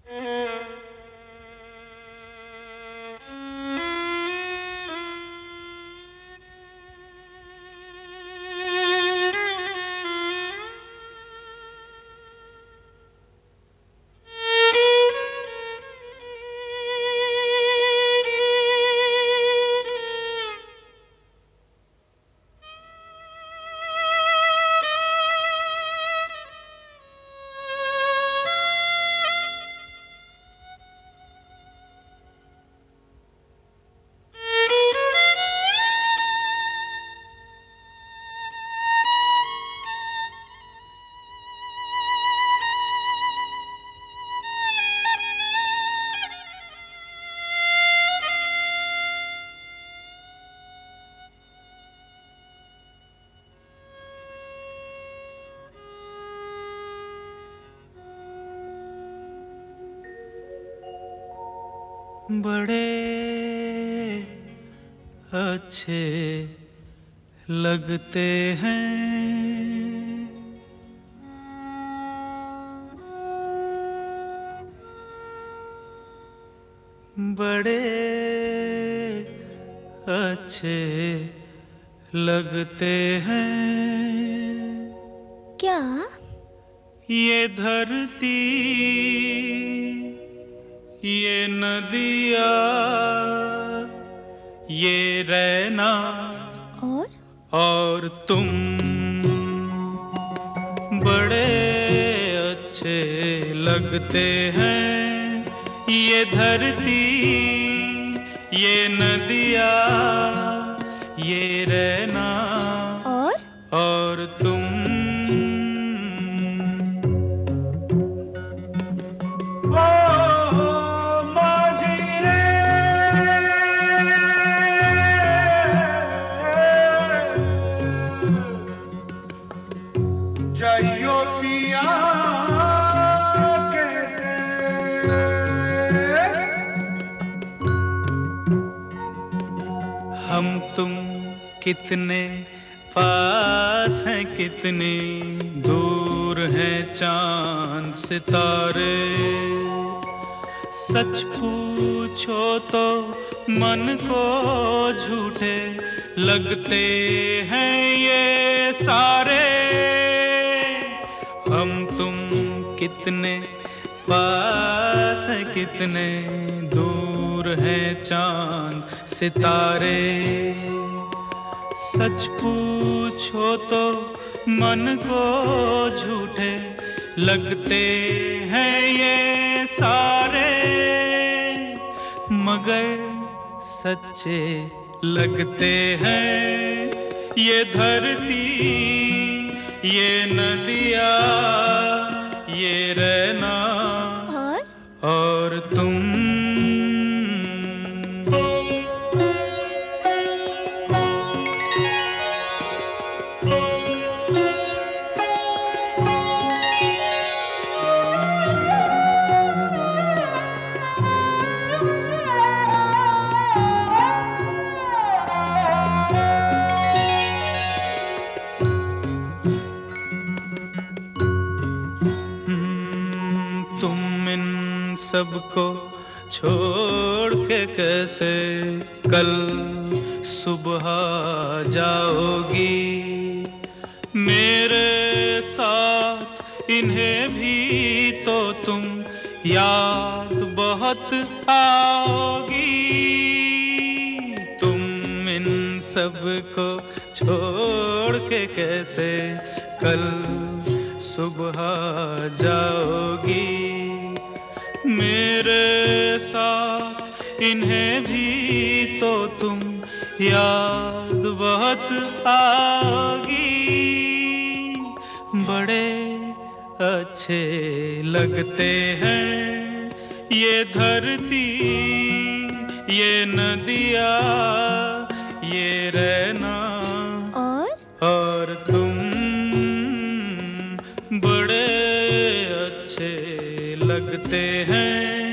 बड़े अच्छे लगते हैं बड़े अच्छे लगते हैं। क्या? ये धरती, ये नदिया, ये रहना और तुम बड़े अच्छे लगते हैं। ये धरती, ये नदिया, ये रहना और तुम जाइयो पिया के दे हम तुम कितने पास हैं, कितने दूर हैं चांद सितारे। सच पूछो तो मन को झूठे लगते हैं ये सारे। हम तुम कितने पास हैं, कितने दूर हैं चांद सितारे। सच पूछो तो मन को झूठे लगते हैं ये सारे, मगर सच्चे लगते हैं ये धरती, ये नदिया, ये रहना और तुम। तुम इन सबको छोड़ के कैसे कल सुबह जाओगी। मेरे साथ इन्हें भी तो तुम याद बहुत आओगी। तुम इन सबको छोड़ के कैसे कल सुबह जाओगी। मेरे साथ इन्हें भी तो तुम याद बहुत आओगी। बड़े अच्छे लगते हैं ये धरती, ये नदिया, ये रहना और तुम बड़े अच्छे लगते हैं।